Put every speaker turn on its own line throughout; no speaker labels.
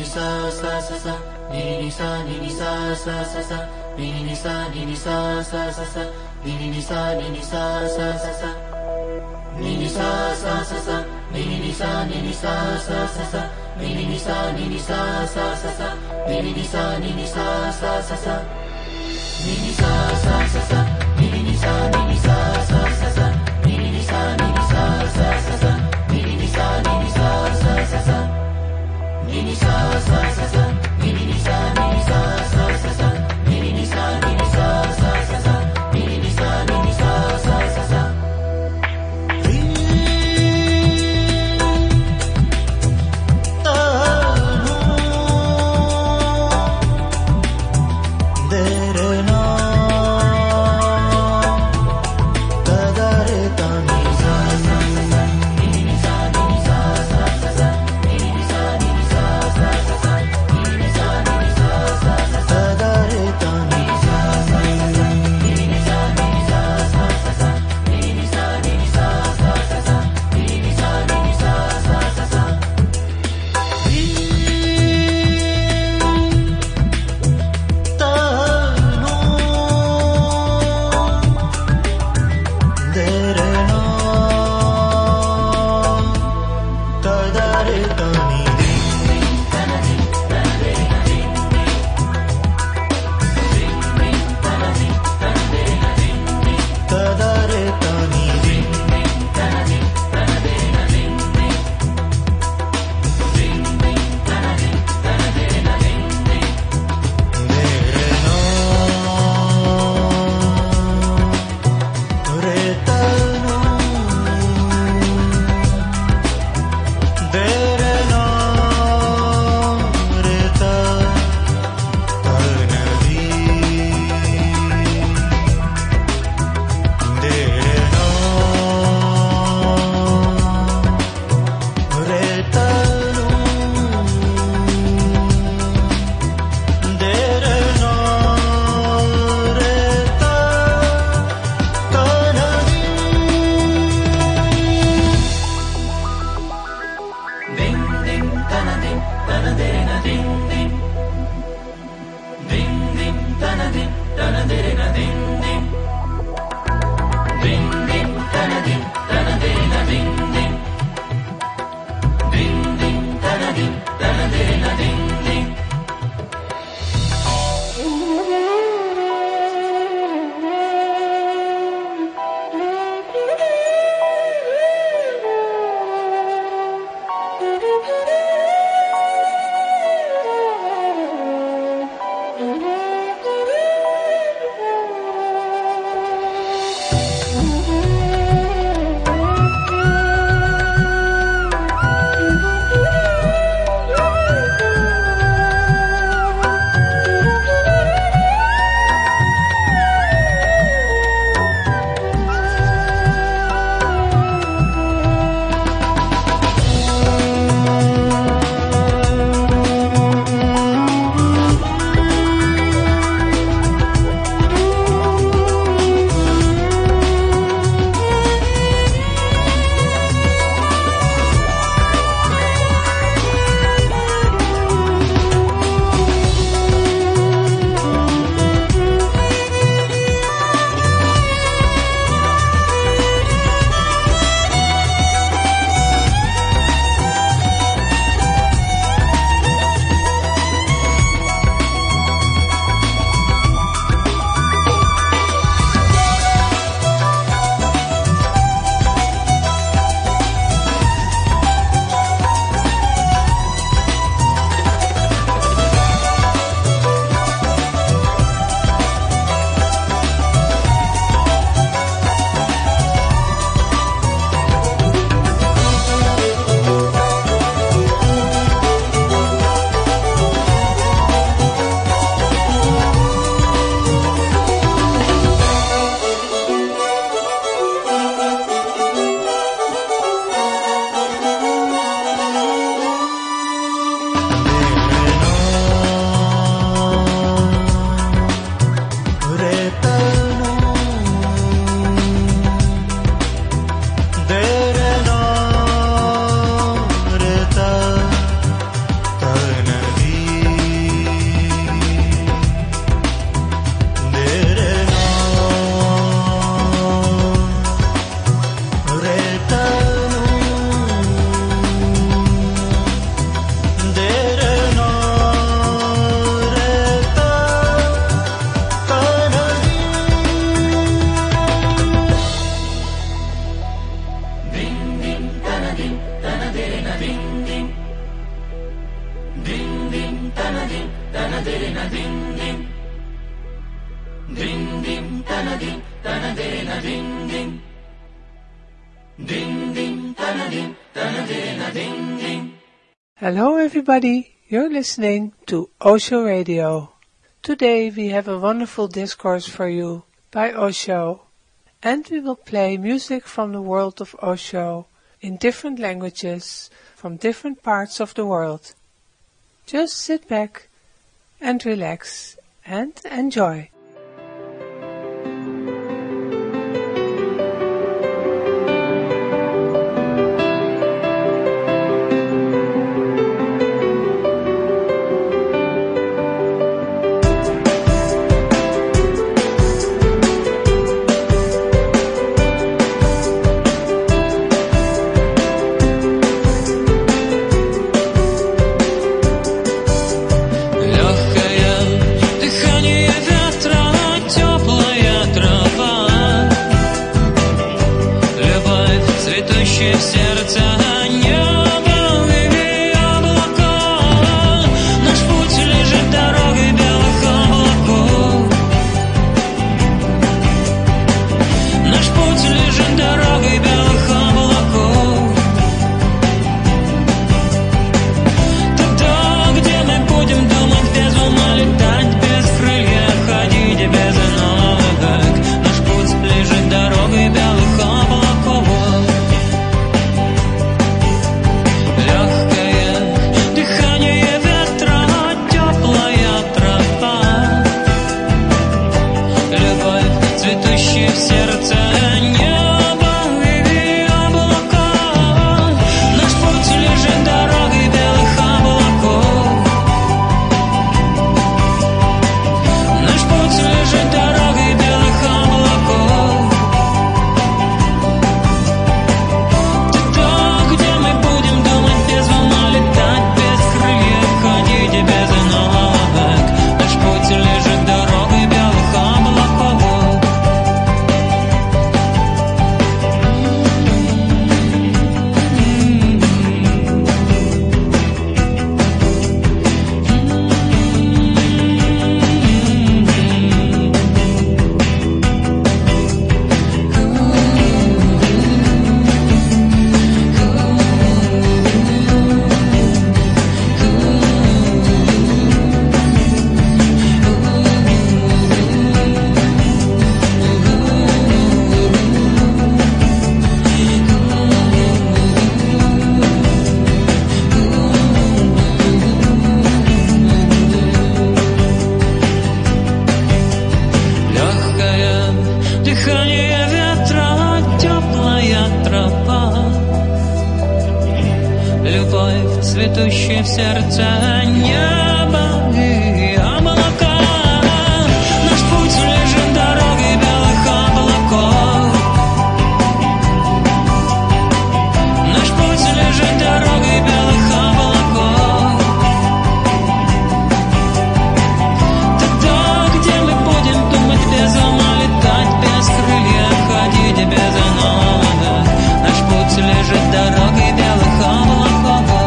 ni sa sa sa sa, ni sa sa sa sa, ni sa sa sa sa, ni sa sa sa sa, ni sa sa sa sa, ni sa sa sa sa, ni sa sa sa sa, ni sa sa sa sa, ni sa sa sa sa, ni sa sa sa sa, ni sa sa sa sa, ni sa sa sa sa. Ni ni sa sa sa sa, ni ni sa sa sa sa, ni ni sa sa sa sa, ni ni sa sa sa sa.
Derna
tanadim, tanaderina dim dim. Dim dim tanadim, tanaderina dim dim. Dim dim tanadim, tanaderina dim dim.
Hello everybody, you're listening to Osho Radio. Today we have a wonderful discourse for you by Osho, and we will play music from the world of Osho in different languages from different parts of the world. Just sit back and relax and enjoy.
цветущее в сердце небо и облака. Наш путь лежит дорогой белых облаков. Наш путь лежит дорогой белых облаков. Туда, где мы будем думать без ума, летать без крыльев, ходить без ног. Наш путь лежит дорогой белых облаков.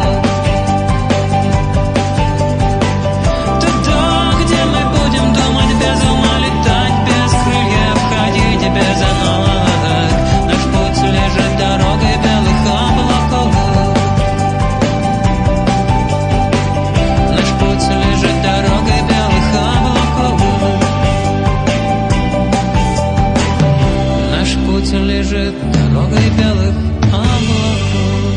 Лежит дорогой белых облаков.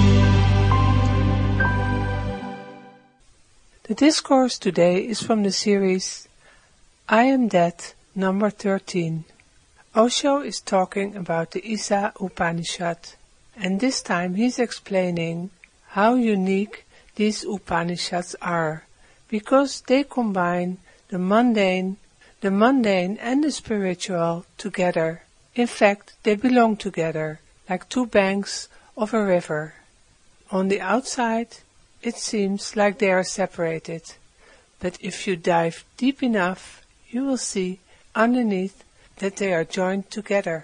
The discourse today is from the series I Am That, number 13. Osho is talking about the Isa Upanishad, and this time he's explaining how unique these Upanishads are, because they combine the mundane and the spiritual together. In fact, they belong together, like two banks of a river. On the outside, it seems like they are separated, but if you dive deep enough, you will see underneath that they are joined together.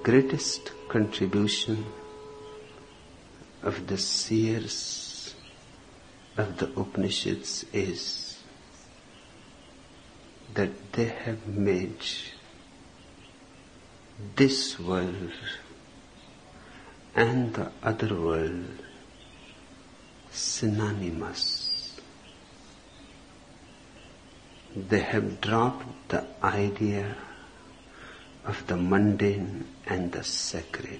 greatest contribution of the seers of the Upanishads is that they have made this world and the other world synonymous. They have dropped the idea of the mundane and the sacred.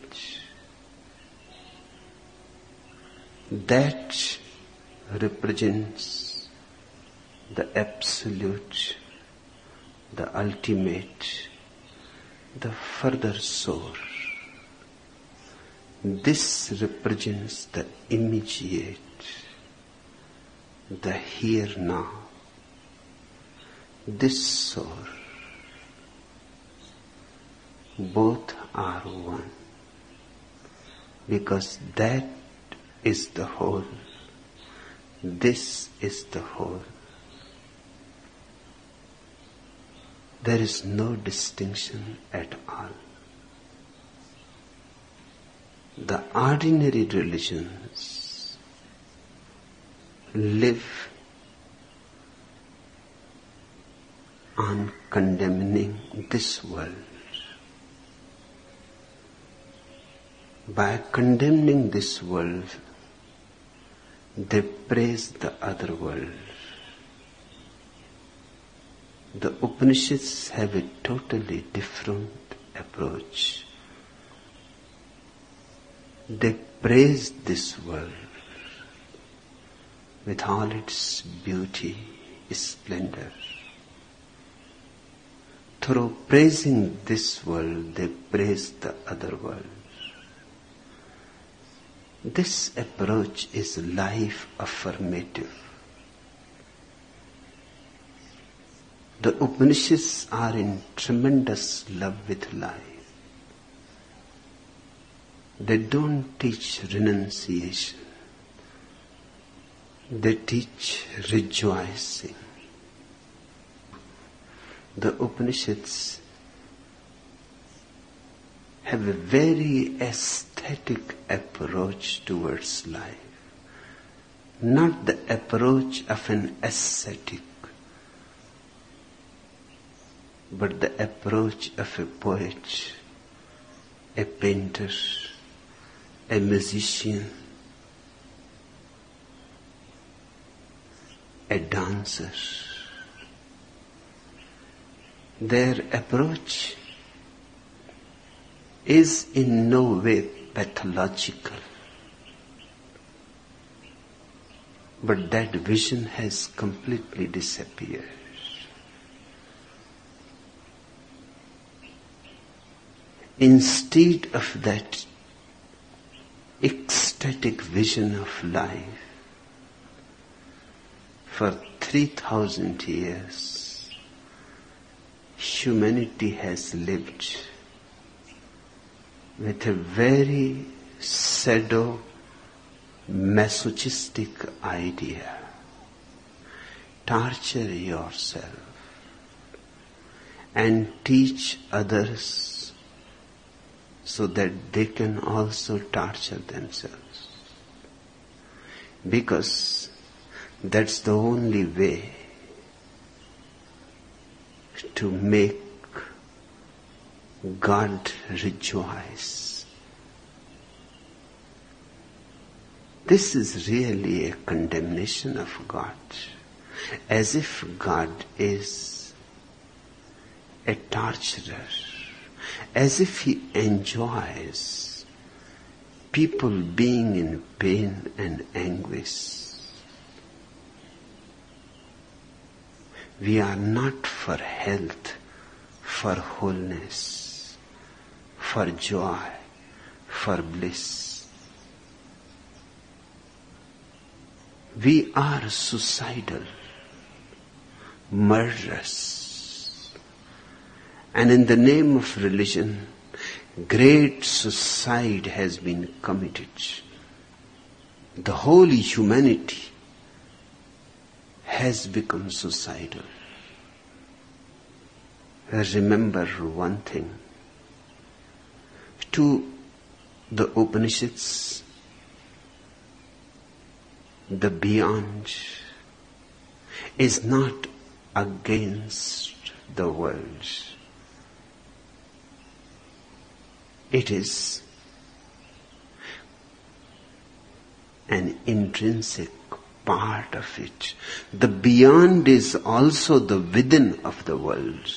That represents the absolute, the ultimate, the further source. This represents the immediate, the here now. This source. Both are one, because that is the whole, this is the whole. There is no distinction at all. The ordinary religions live on condemning this world. By condemning this world, they praise the other world. The Upanishads have a totally different approach. They praise this world with all its beauty, splendor. Through praising this world, they praise the other world. This approach is life affirmative. The Upanishads are in tremendous love with life. They don't teach renunciation. They teach rejoicing. The Upanishads have a very aesthetic approach towards life. Not the approach of an ascetic, but the approach of a poet, a painter, a musician, a dancer. Their approach is in no way pathological, but that vision has completely disappeared. Instead of that ecstatic vision of life, for 3,000 years, humanity has lived with a very masochistic idea. Torture yourself and teach others so that they can also torture themselves. Because that's the only way to make God rejoice. This is really a condemnation of God, as if God is a torturer, as if He enjoys people being in pain and anguish. We are not for health, for wholeness, for joy, for bliss. We are suicidal, murderous. And in the name of religion, great suicide has been committed. The whole humanity has become suicidal. Remember one thing. to the Upanishads, the beyond is not against the world. It is an intrinsic part of it. The beyond is also the within of the world.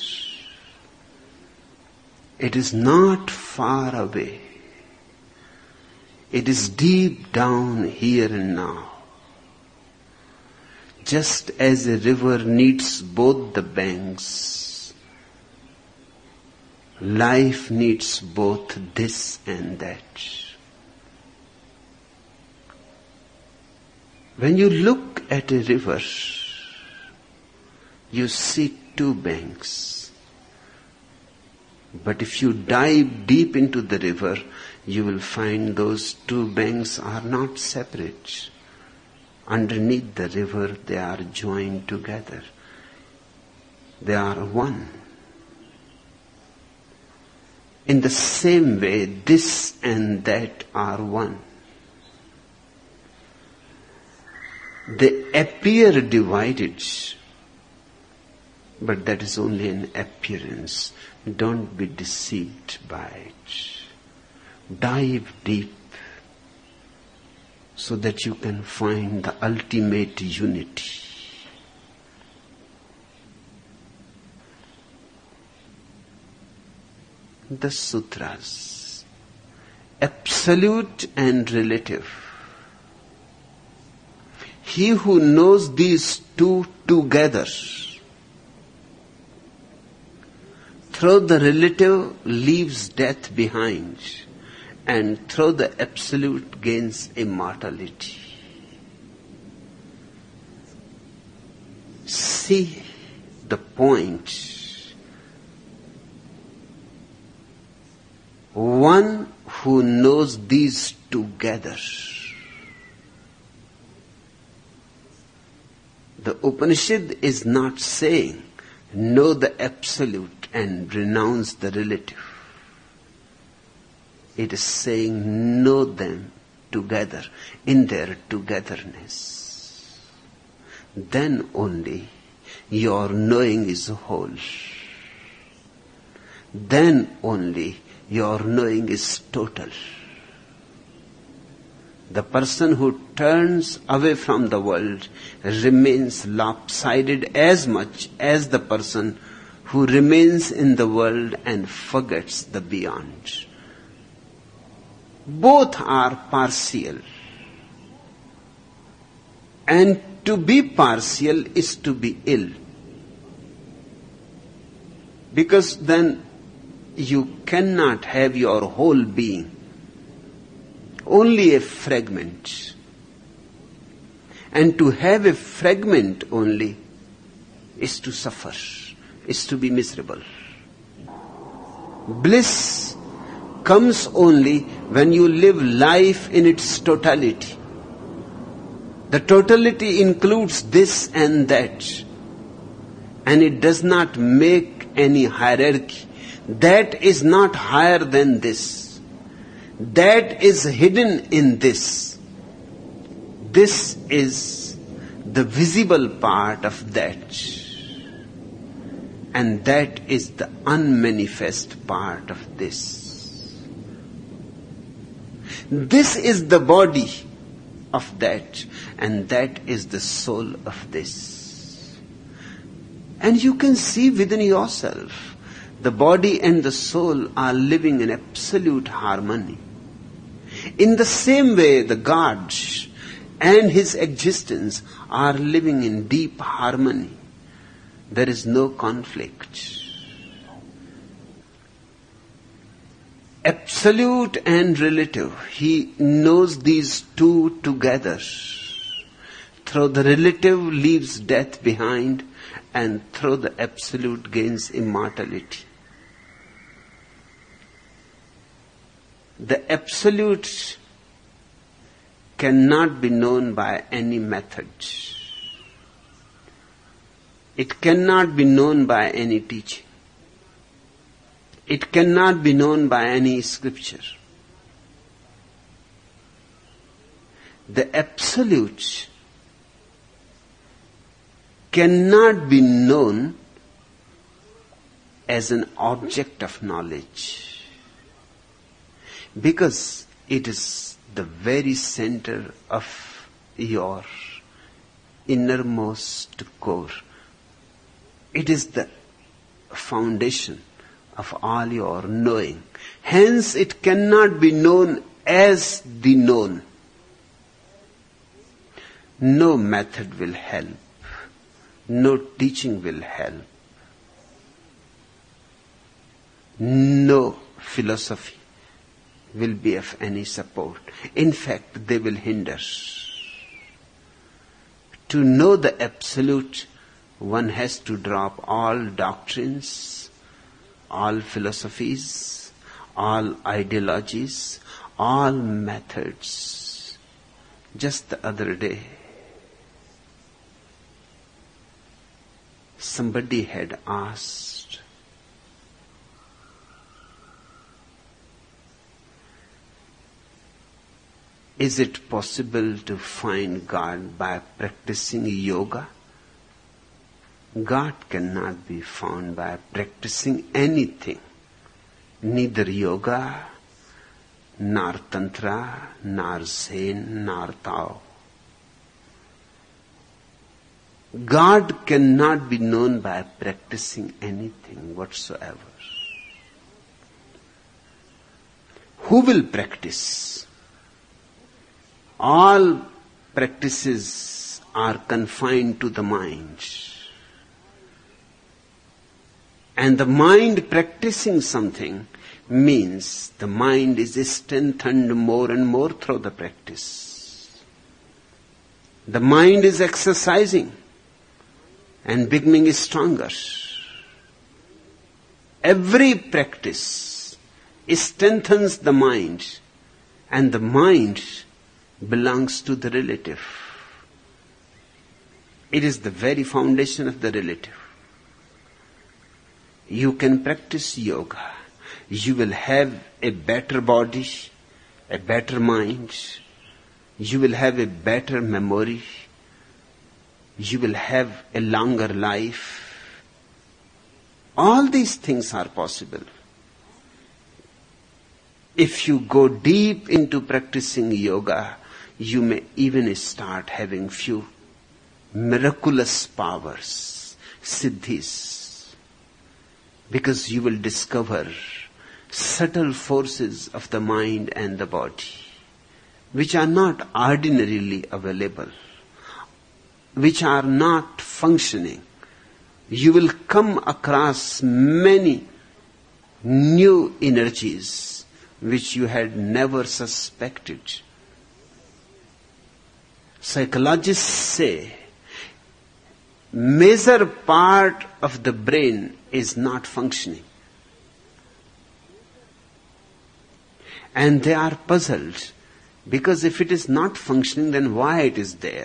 It is not far away. It is deep down here and now. Just as a river needs both the banks, life needs both this and that. When you look at a river, you see two banks. But if you dive deep into the river, you will find those two banks are not separate. Underneath the river, they are joined together. They are one. In the same way, this and that are one. They appear divided, but that is only an appearance. Don't be deceived by it. Dive deep so that you can find the ultimate unity. The sutras, absolute and relative. He who knows these two together, through the relative leaves death behind, and through the absolute gains immortality. See the point. One who knows these together. The Upanishad is not saying know the absolute and renounce the relative. It is saying know them together in their togetherness. Then only your knowing is whole. Then only your knowing is total. The person who turns away from the world remains lopsided as much as the person who remains in the world and forgets the beyond. Both are partial. And to be partial is to be ill. Because then you cannot have your whole being. Only a fragment. And to have a fragment only is to suffer, is to be miserable. Bliss comes only when you live life in its totality. The totality includes this and that. And it does not make any hierarchy. That is not higher than this. That is hidden in this. This is the visible part of that. And that is the unmanifest part of this. This is the body of that, and that is the soul of this. And you can see within yourself, the body and the soul are living in absolute harmony. In the same way, the God and his existence are living in deep harmony. There is no conflict. Absolute and relative, he knows these two together. Through the relative leaves death behind, and through the absolute gains immortality. The absolute cannot be known by any method. It cannot be known by any teaching. It cannot be known by any scripture. The absolute cannot be known as an object of knowledge, because it is the very center of your innermost core. It is the foundation of all your knowing. Hence, it cannot be known as the known. No method will help. No teaching will help. No philosophy will be of any support. In fact, they will hinder. To know the absolute, one has to drop all doctrines, all philosophies, all ideologies, all methods. Just the other day, somebody had asked, is it possible to find God by practicing yoga? God cannot be found by practicing anything. Neither yoga, nor tantra, nor Zen, nor Tao. God cannot be known by practicing anything whatsoever. Who will practice? All practices are confined to the mind. And the mind practicing something means the mind is strengthened more and more through the practice. The mind is exercising and becoming stronger. Every practice strengthens the mind, and the mind belongs to the relative. It is the very foundation of the relative. You can practice yoga. You will have a better body, a better mind. You will have a better memory. You will have a longer life. All these things are possible. If you go deep into practicing yoga, you may even start having few miraculous powers, siddhis, because you will discover subtle forces of the mind and the body, which are not ordinarily available, which are not functioning. You will come across many new energies which you had never suspected. Psychologists say major part of the brain is not functioning. And they are puzzled, because if it is not functioning, then why it is there?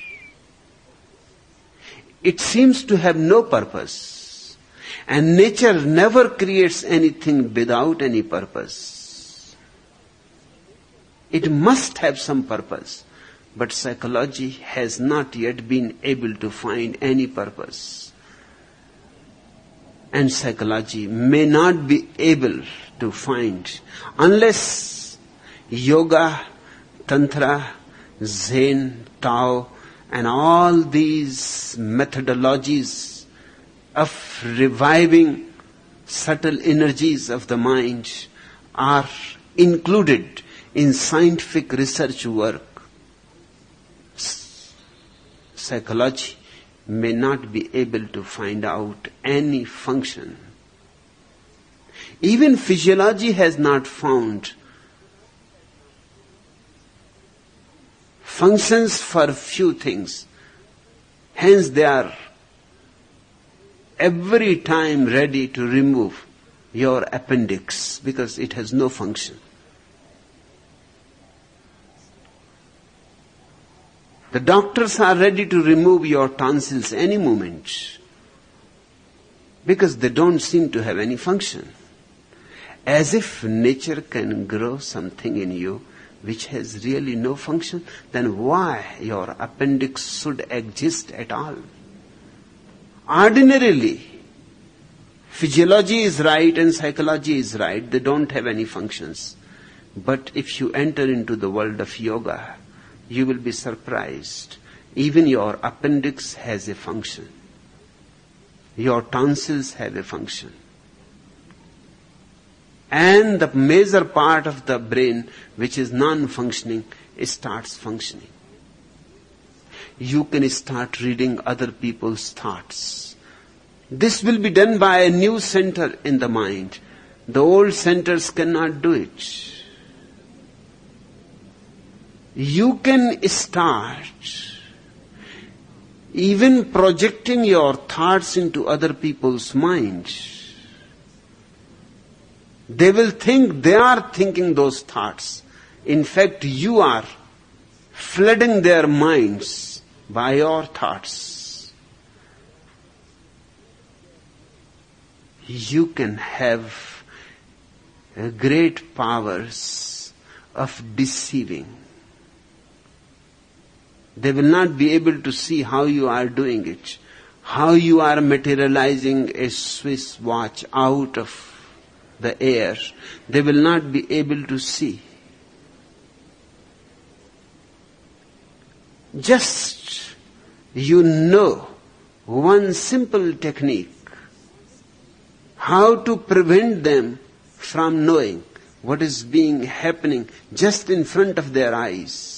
It seems to have no purpose. And nature never creates anything without any purpose. It must have some purpose. But psychology has not yet been able to find any purpose. And psychology may not be able to find unless yoga, tantra, Zen, Tao, and all these methodologies of reviving subtle energies of the mind are included in scientific research work. Psychology may not be able to find out any function. Even physiology has not found functions for few things. Hence they are every time ready to remove your appendix because it has no function. The doctors are ready to remove your tonsils any moment because they don't seem to have any function. As if nature can grow something in you which has really no function, then why your appendix should exist at all? Ordinarily, physiology is right and psychology is right. They don't have any functions. But if you enter into the world of yoga, you will be surprised. Even your appendix has a function. Your tonsils have a function. And the major part of the brain, which is non-functioning, starts functioning. You can start reading other people's thoughts. This will be done by a new center in the mind. The old centers cannot do it. You can start even projecting your thoughts into other people's minds. They will think they are thinking those thoughts. In fact, you are flooding their minds by your thoughts. You can have great powers of deceiving. They will not be able to see how you are doing it, how you are materializing a Swiss watch out of the air. They will not be able to see. Just you know one simple technique, how to prevent them from knowing what is being happening just in front of their eyes.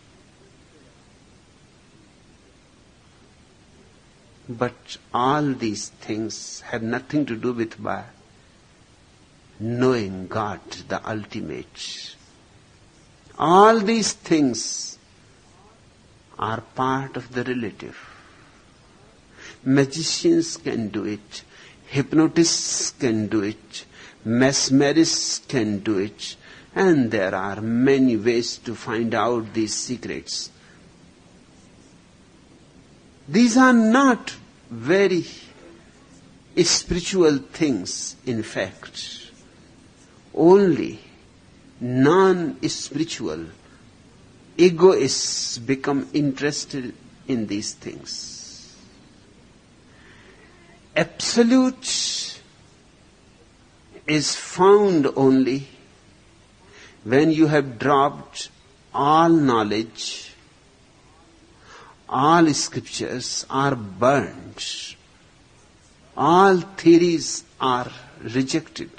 But all these things have nothing to do with by knowing God, the ultimate. All these things are part of the relative. Magicians can do it, hypnotists can do it, mesmerists can do it, and there are many ways to find out these secrets. These are not very spiritual things, in fact. Only non-spiritual egoists become interested in these things. Absolute is found only when you have dropped all knowledge. All scriptures are burned. All theories are rejected.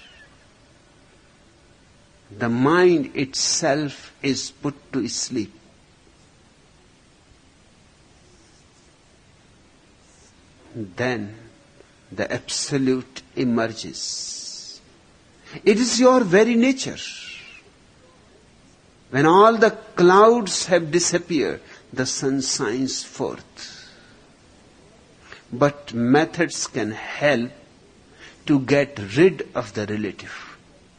The mind itself is put to sleep. Then the absolute emerges. It is your very nature. When all the clouds have disappeared, the sun shines forth. But methods can help to get rid of the relative.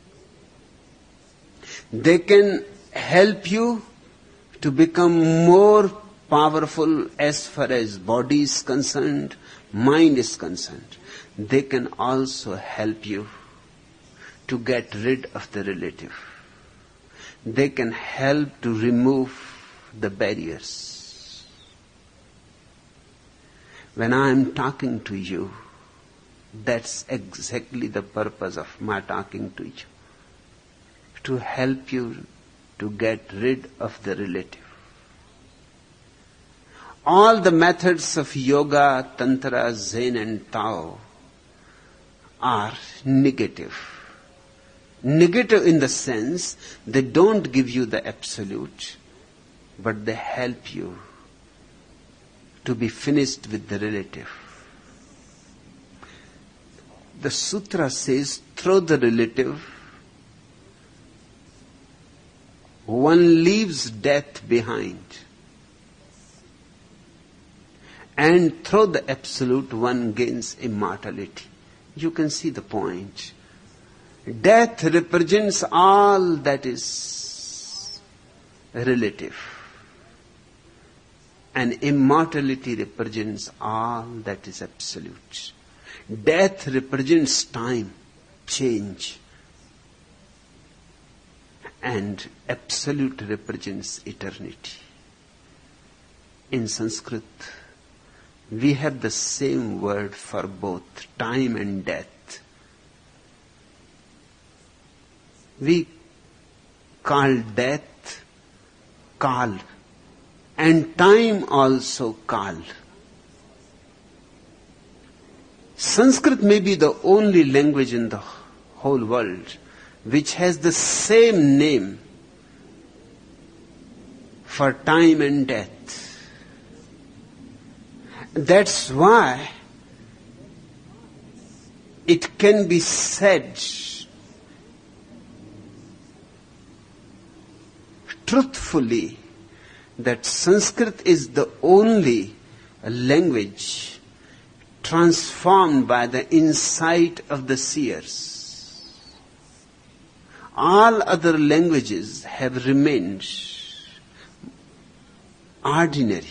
They can help you to become more powerful as far as body is concerned, mind is concerned. They can also help you to get rid of the relative. They can help to remove the barriers. When I am talking to you, that's exactly the purpose of my talking to you. To help you to get rid of the relative. All the methods of yoga, tantra, Zen and Tao are negative. Negative in the sense they don't give you the absolute, but they help you to be finished with the relative. The sutra says, through the relative, one leaves death behind. And through the absolute, one gains immortality. You can see the point. Death represents all that is relative. And immortality represents all that is absolute. Death represents time, change. and absolute represents eternity. In Sanskrit, we have the same word for both time and death. We call death Kal, and time also Kal. Sanskrit may be the only language in the whole world which has the same name for time and death. That's why it can be said truthfully that Sanskrit is the only language transformed by the insight of the seers. All other languages have remained ordinary.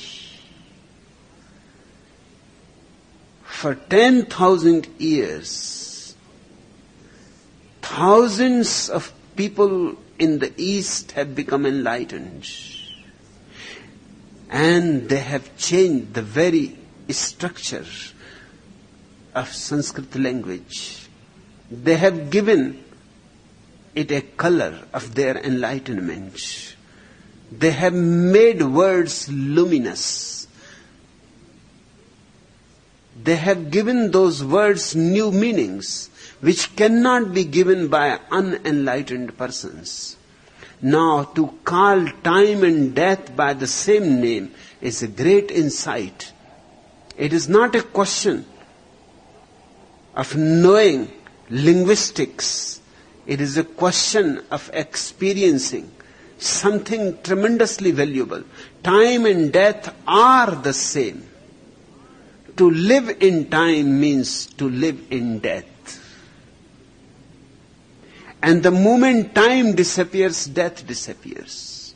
For 10,000 years, thousands of people in the East have become enlightened. And they have changed the very structure of Sanskrit language. They have given it a color of their enlightenment. They have made words luminous. They have given those words new meanings which cannot be given by unenlightened persons. Now, to call time and death by the same name is a great insight. It is not a question of knowing linguistics. It is a question of experiencing something tremendously valuable. Time and death are the same. To live in time means to live in death. And the moment time disappears, death disappears.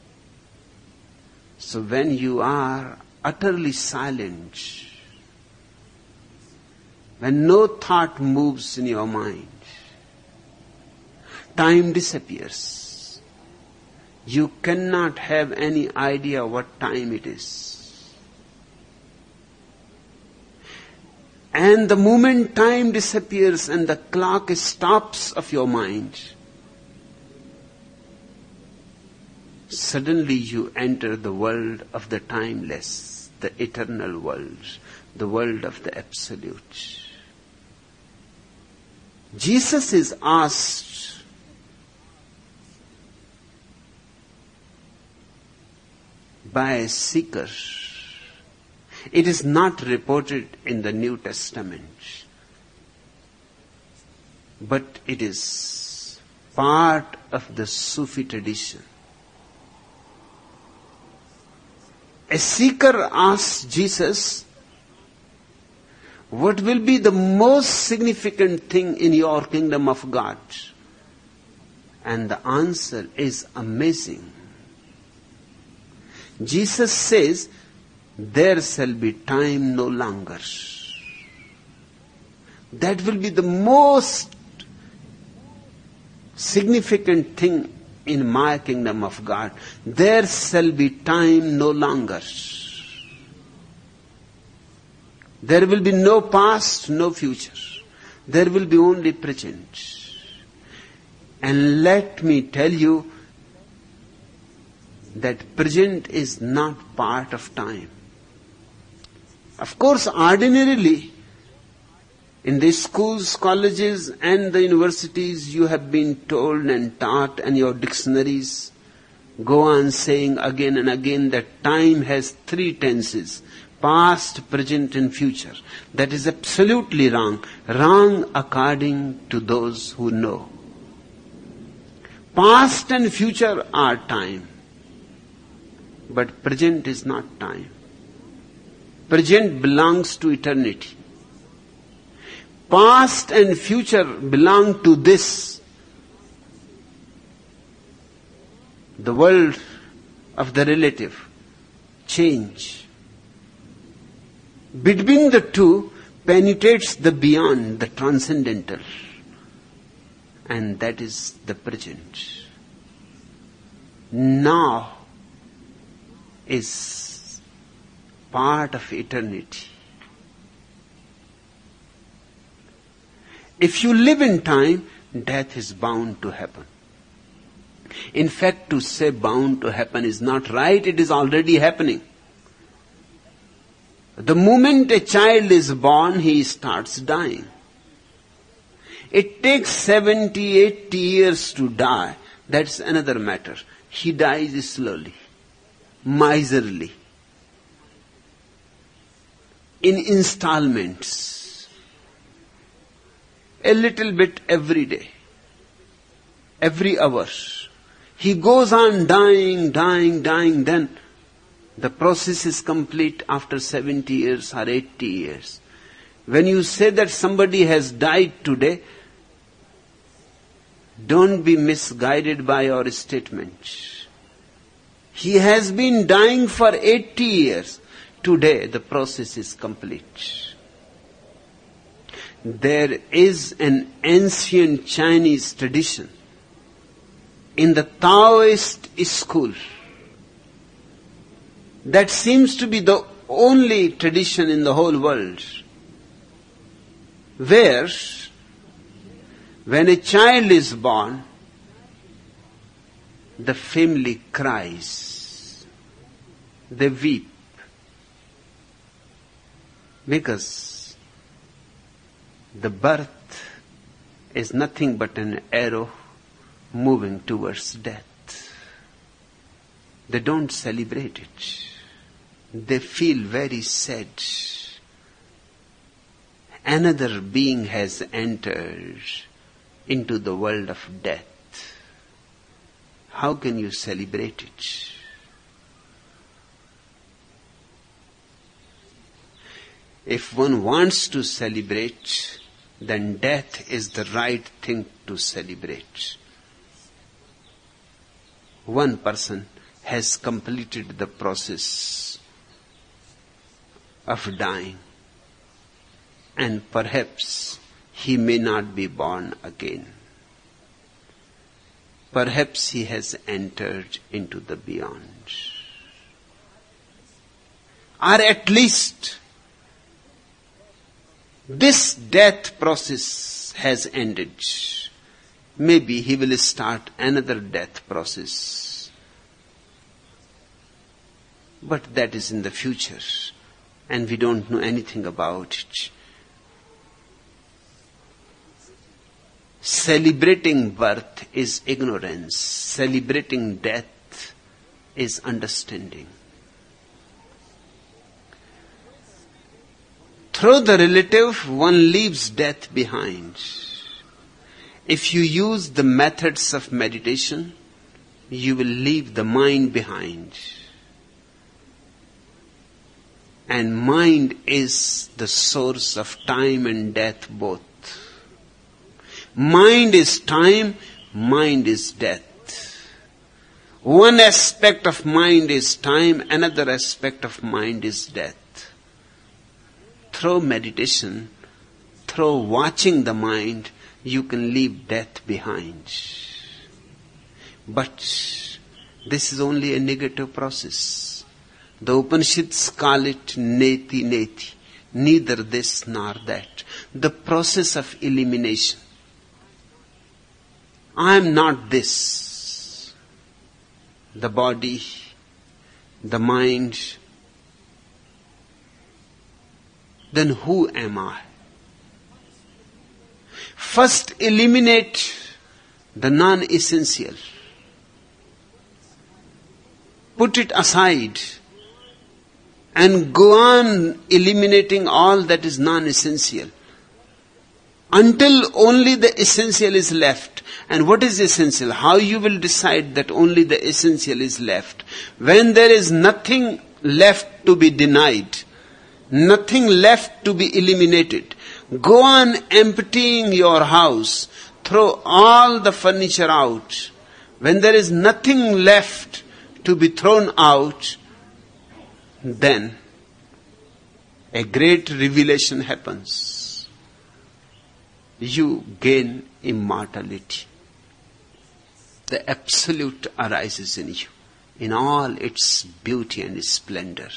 So when you are utterly silent, when no thought moves in your mind, time disappears. You cannot have any idea what time it is. And the moment time disappears and the clock stops of your mind, suddenly you enter the world of the timeless, the eternal world, the world of the absolute. Jesus is asked by a seeker. It is not reported in the New Testament, but it is part of the Sufi tradition. A seeker asks Jesus, what will be the most significant thing in your kingdom of God? And the answer is amazing. Jesus says, there shall be time no longer. That will be the most significant thing in my kingdom of God. There shall be time no longer. There will be no past, no future. There will be only present. And let me tell you that present is not part of time. Of course, ordinarily, in the schools, colleges and the universities, you have been told and taught, and your dictionaries go on saying again and again that time has 3 tenses: past, present and future. That is absolutely wrong. Wrong according to those who know. Past and future are time, but present is not time. Present belongs to eternity. Past and future belong to this, the world of the relative, change. Between the two penetrates the beyond, the transcendental, and that is the present. now is part of eternity. If you live in time, death is bound to happen. In fact, to say bound to happen is not right, it is already happening. The moment a child is born, he starts dying. It takes 70, 80 years to die. That's another matter. He dies slowly, miserly, in installments, a little bit every day, every hour. He goes on dying, then the process is complete after 70 years or 80 years. When you say that somebody has died today, don't be misguided by your statement. He has been dying for 80 years. Today the process is complete. There is an ancient Chinese tradition in the Taoist school that seems to be the only tradition in the whole world where when a child is born, the family cries, they weep, because the birth is nothing but an arrow moving towards death. They don't celebrate it. They feel very sad. Another being has entered into the world of death. How can you celebrate it? If one wants to celebrate, then death is the right thing to celebrate. One person has completed the process of dying, and perhaps he may not be born again. Perhaps he has entered into the beyond. Or at least this death process has ended. Maybe he will start another death process. But that is in the future, and we don't know anything about it. Celebrating birth is ignorance. Celebrating death is understanding. Through the relative, one leaves death behind. If you use the methods of meditation, you will leave the mind behind. And mind is the source of time and death both. Mind is time, mind is death. One aspect of mind is time, another aspect of mind is death. Through meditation, through watching the mind, you can leave death behind. But this is only a negative process. The Upanishads call it neti neti, neither this nor that. The process of elimination. I am not this. The body, the mind. Then who am I? First eliminate the non-essential. Put it aside and go on eliminating all that is non-essential until only the essential is left. And what is essential? How you will decide that only the essential is left? When there is nothing left to be denied, nothing left to be eliminated, go on emptying your house, throw all the furniture out. When there is nothing left to be thrown out, then a great revelation happens. You gain immortality. the absolute arises in you, in all its beauty and splendor,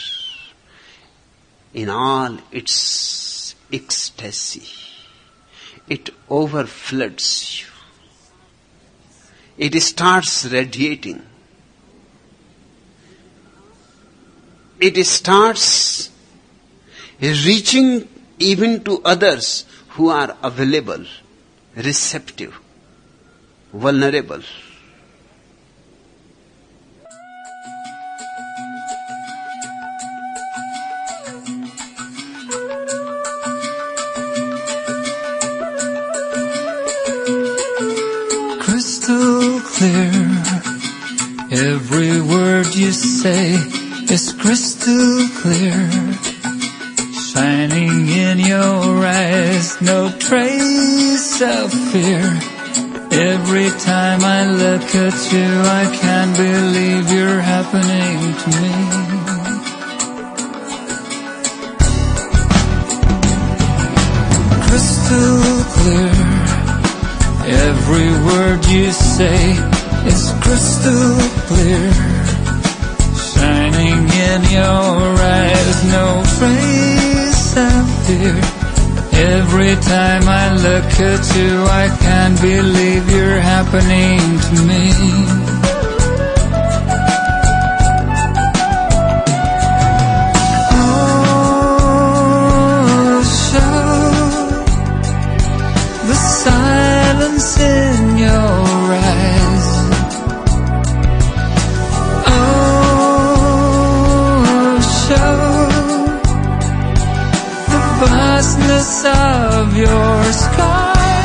in all its ecstasy. It overfloods you. It starts radiating. It starts reaching even to others who are available, receptive, vulnerable.
Crystal clear, every word you say is crystal clear. Shining in your eyes, no trace of fear. Every time I look at you, I can't believe you're happening to me. Crystal clear, every word you say is crystal clear. Shining in your eyes, no trace of fear. Every time I look at you, I can't believe you're happening to me. Oh, show the silence in your eyes. Oh, show the vastness of your sky.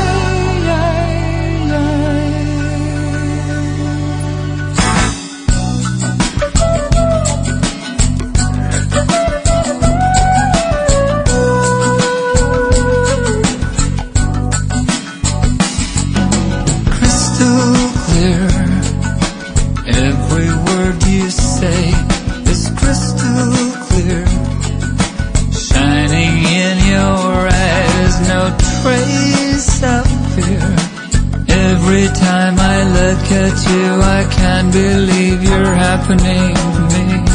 Crystal clear, every word you say is crystal clear. Shining in your eyes, no trace of fear. Every time I look at you, I can't believe you're happening to me.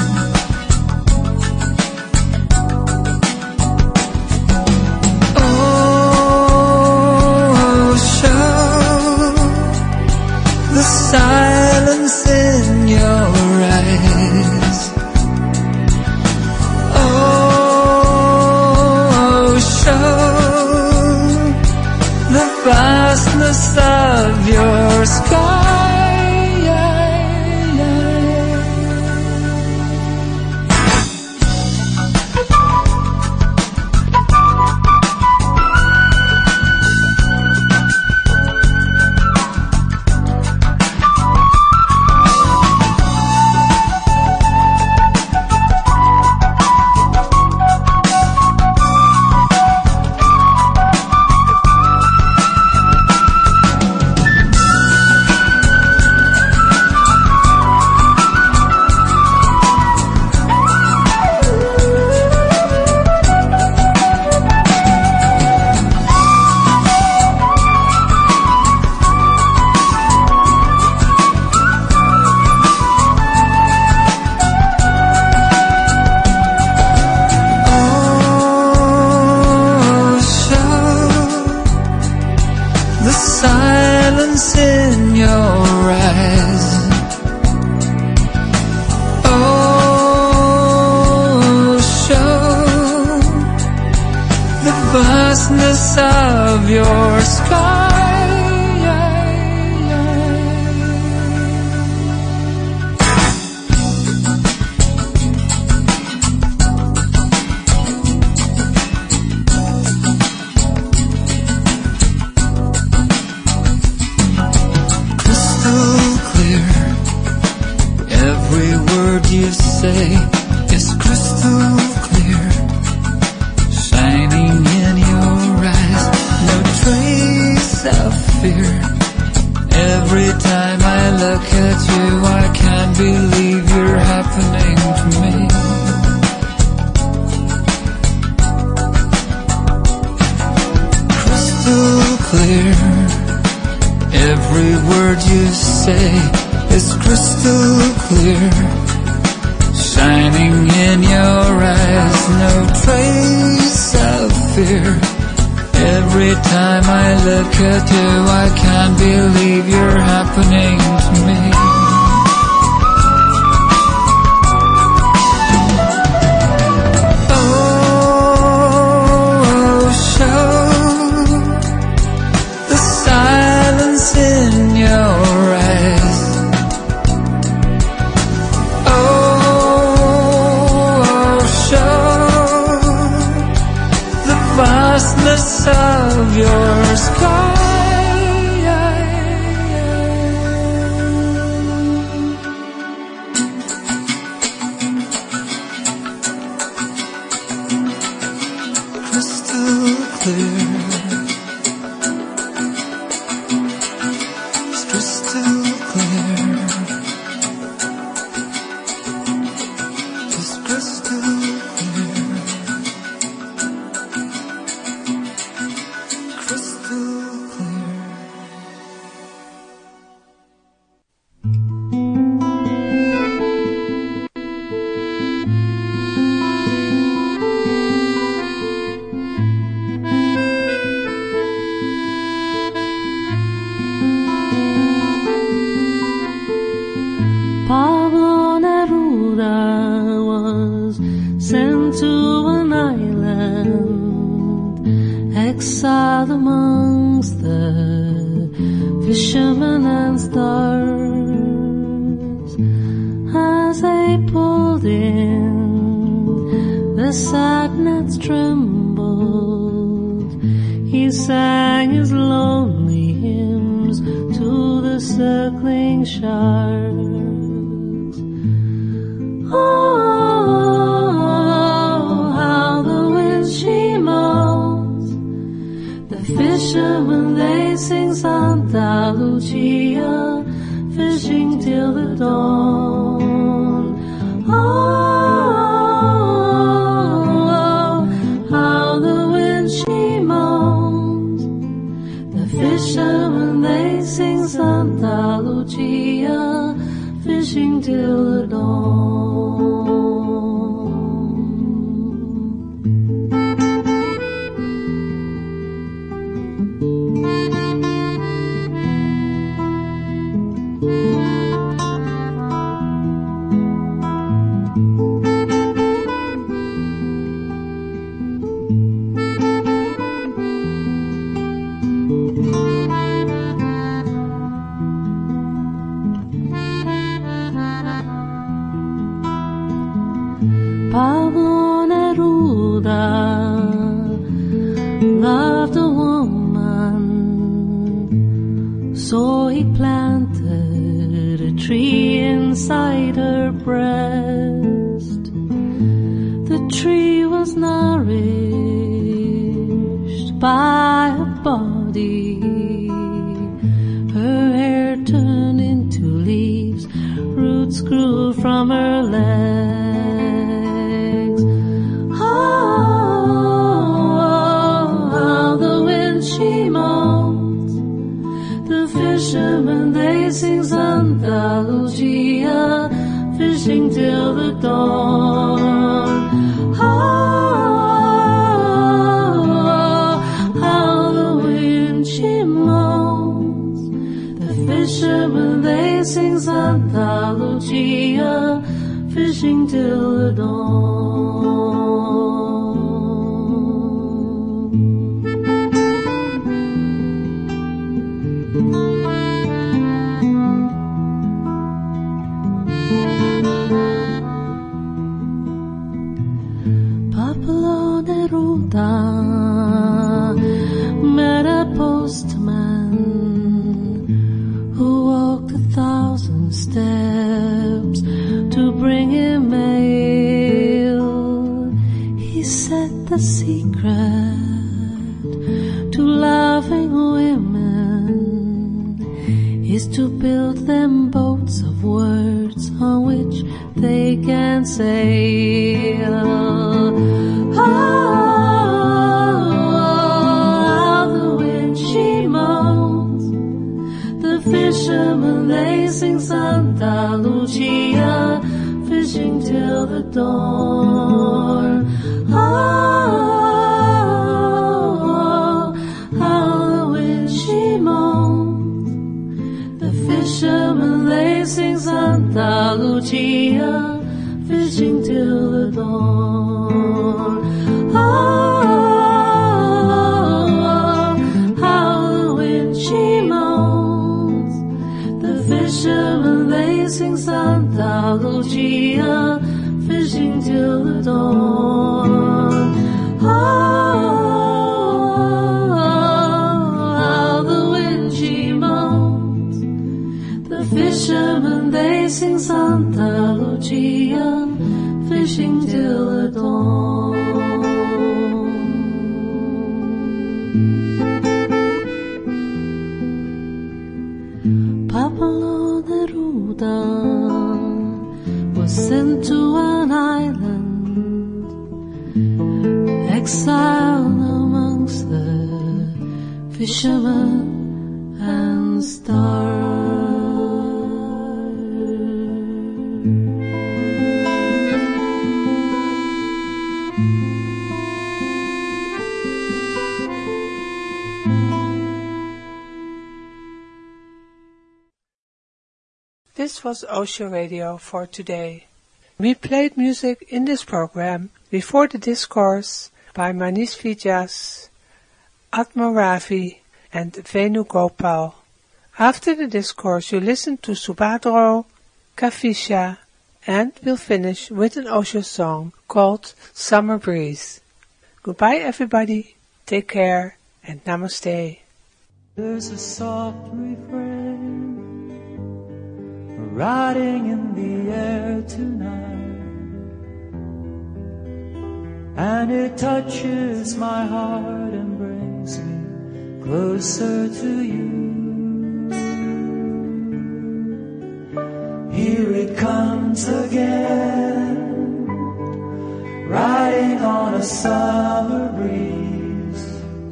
Oh, show the silence in your eyes. Oh, show the vastness of your sky. Silence in your eyes. Oh, show the vastness of your sky. Every word you say is crystal clear. Shining in your eyes, no trace of fear. Every time I look at you, I can't believe you're happening to me. Crystal clear, Every word you say is crystal clear, shining in your eyes, no trace of fear. Every time I look at you, I can't believe you're happening to me. Oh, show the silence in your eyes. Oh, show the vastness of your sky. Crystal clear, it's crystal clear, it's crystal clear, crystal clear.
Pablo Neruda was sent to an island, exiled amongst the fishermen and stars. As they pulled in, the sad nets trembled. He sang his lonely hymns to the circling sharks. Oh, how the wind she moans. The fishermen, they sing Santa Lucia, fishing till the dawn. Oh, how the wind she moans. The fishermen, they sing Santa Lucia, fishing till the dawn. Pablo Neruda loved a woman, so he planted a tree inside her breast. The tree was nourished by her body. Her hair turned into leaves, roots grew from her legs. Fishermen, they sing Santa Lucia, fishing till the dawn. Oh, how the wind she moans. The fishermen, they sing Santa Lucia, fishing till the dawn. Pablo Neruda met a postman who walked 1,000 steps to bring him mail. He said the secret to loving women is to build them boats of words on which they can sail. Oh, how the wind she moans. sing Santa Lucia, fishing till the dawn. Pablo Neruda was sent to an island, exiled amongst the fishermen and stars.
This was Osho Radio for today. We played music in this program before the discourse by Manish Vijas, Atma Ravi and Venu Gopal. After the discourse you listen to Subhadro, Kavisha, and we'll finish with an Osho song called Summer Breeze. Goodbye everybody, take care and namaste.
There's a soft refrain riding in the air tonight, and it touches my heart and brings me closer to you. Here it comes again, riding on a summer breeze,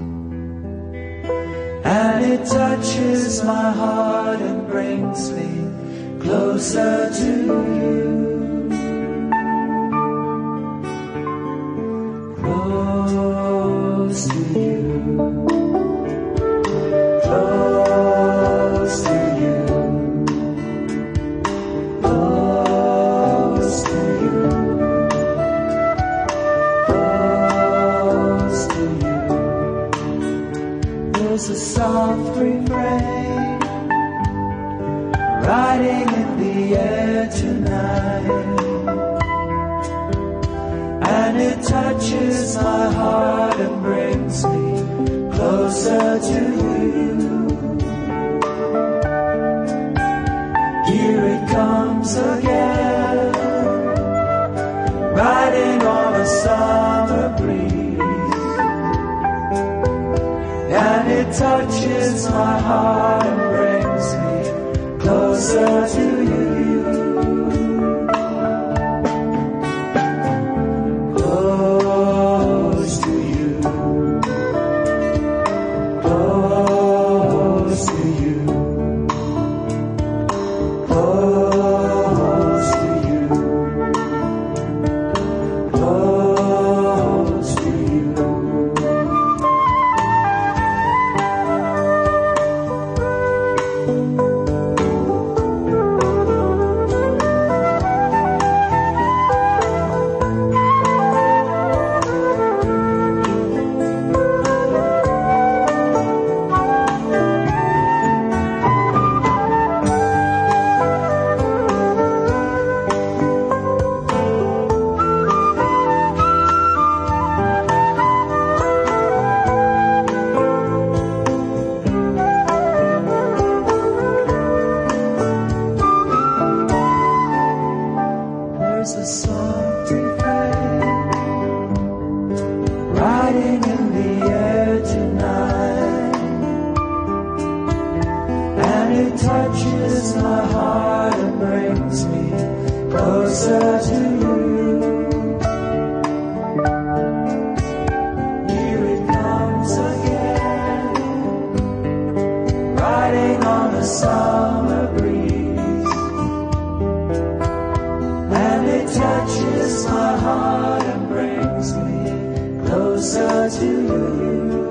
and it touches my heart and brings me closer to you, close to you, close to you, close to you, close to you. There's a soft refrain riding in the air tonight, and it touches my heart and brings me closer to you. Here it comes again, riding on a summer breeze, and it touches my heart and brings me closer to you. Close to you. Close to you. Close to you. Close to you. There's a soft refrain riding in the air tonight, and it touches my heart and brings me closer to you. Here it comes again, riding on a summer breeze, and it touches my heart and brings me closer to you.